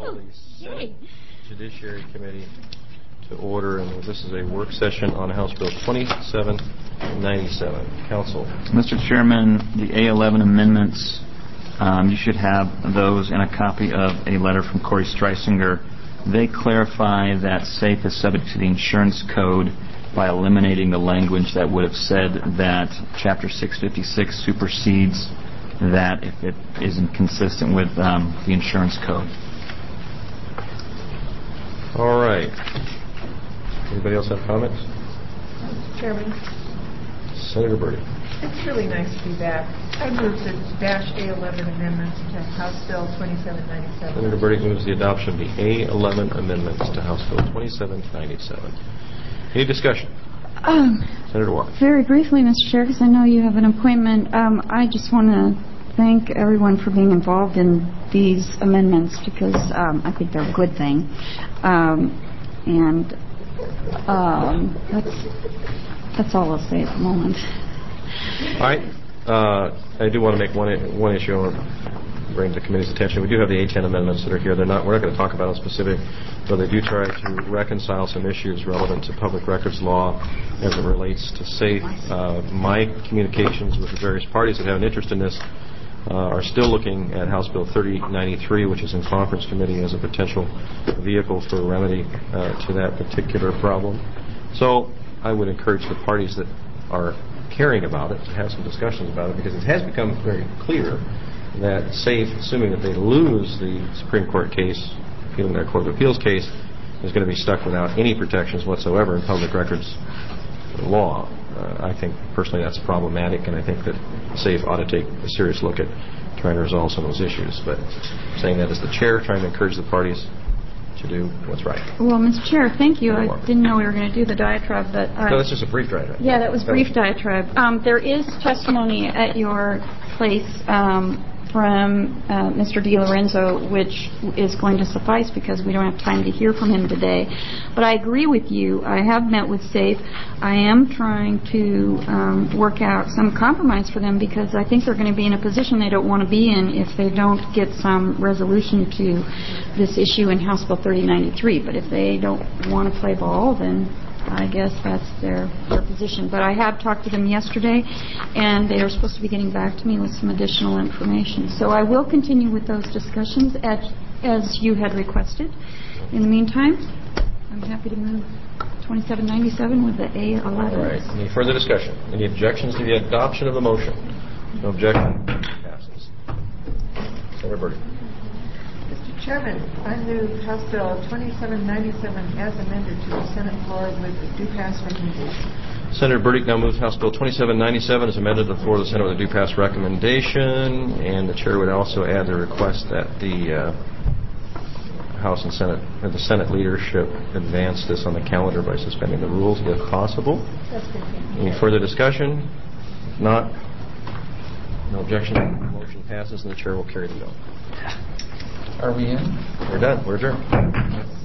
the Senate Judiciary Committee to order, and this is a work session on House Bill 2797. Council. Mr. Chairman, the A11 amendments, you should have those and a copy of a letter from Corey Streisinger. They clarify that SAFE is subject to the insurance code by eliminating the language that would have said that Chapter 656 supersedes that if it isn't consistent with the insurance code. All right. Anybody else have comments? Mr. Chairman. Senator Burdick. It's really nice to be back. I move the A11 amendments to House Bill 2797. Senator Burdick moves the adoption of the A11 amendments to House Bill 2797. Any discussion? Senator Walker. Very briefly, Mr. Chair, because I know you have an appointment, I just want to thank everyone for being involved in these amendments because I think they're a good thing. That's all I'll say at the moment. All right. I do want to make one issue I want to bring to the committee's attention. We do have the A10 amendments that are here. We're not going to talk about them specific, but they do try to reconcile some issues relevant to public records law as it relates to SAFE. My communications with the various parties that have an interest in this are still looking at House Bill 3093, which is in conference committee as a potential vehicle for remedy to that particular problem. So I would encourage the parties that are caring about it to have some discussions about it, because it has become very clear that SAFE, assuming that they lose the Supreme Court case, appealing their Court of Appeals case, is going to be stuck without any protections whatsoever in public records law. I think personally that's problematic, and I think that SAFE ought to take a serious look at trying to resolve some of those issues. But saying that as the chair, trying to encourage the parties to do what's right. Well, Mr. Chair, thank you. I didn't know we were going to do the diatribe, but no, that's just a brief diatribe. Yeah, that was brief diatribe. There is testimony at your place from Mr. DiLorenzo, which is going to suffice because we don't have time to hear from him today. But I agree with you. I have met with SAFE. I am trying to work out some compromise for them because I think they're going to be in a position they don't want to be in if they don't get some resolution to this issue in House Bill 3093. But if they don't want to play ball, then I guess that's their position. But I have talked to them yesterday, and they are supposed to be getting back to me with some additional information. So I will continue with those discussions as you had requested. In the meantime, I'm happy to move 2797 with the A11. All right. Any further discussion? Any objections to the adoption of the motion? No objection. Passes. Senator Burdick. Mr. Chairman, I move House Bill 2797 as amended to the Senate floor with the due pass recommendation. Senator Burdick now moves House Bill 2797 as amended to the floor of the Senate with a due pass recommendation, and the chair would also add the request that the House and Senate, or the Senate leadership, advance this on the calendar by suspending the rules if possible. That's good. Any further discussion? If not, no objection. The motion passes, and the chair will carry the bill. Are we in? We're done. We're adjourned.